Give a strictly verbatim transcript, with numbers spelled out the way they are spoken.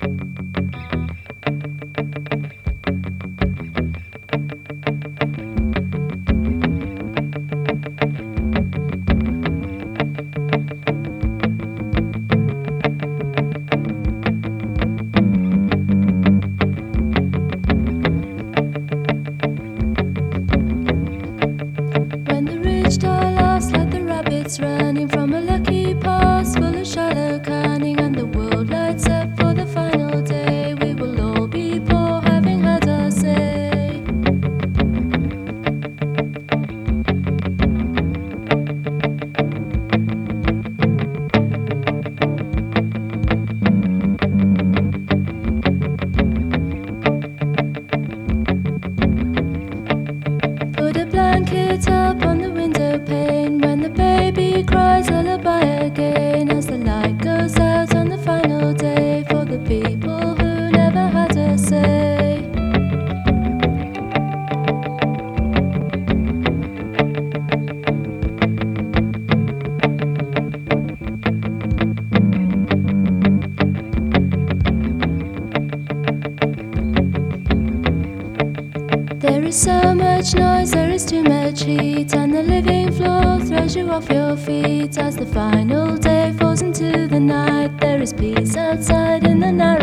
Running from a lucky past full of shallow cunning, and the world lights up for the final day. We will all be poor, having had our say. Put a blanket up on the window pane when the baby cries lullaby again, as the light goes out on the final day for the people who never had a say. There is so much noise, there is too much heat, and the living floor throws you off your feet as the final day falls into the night. There is peace outside in the narrow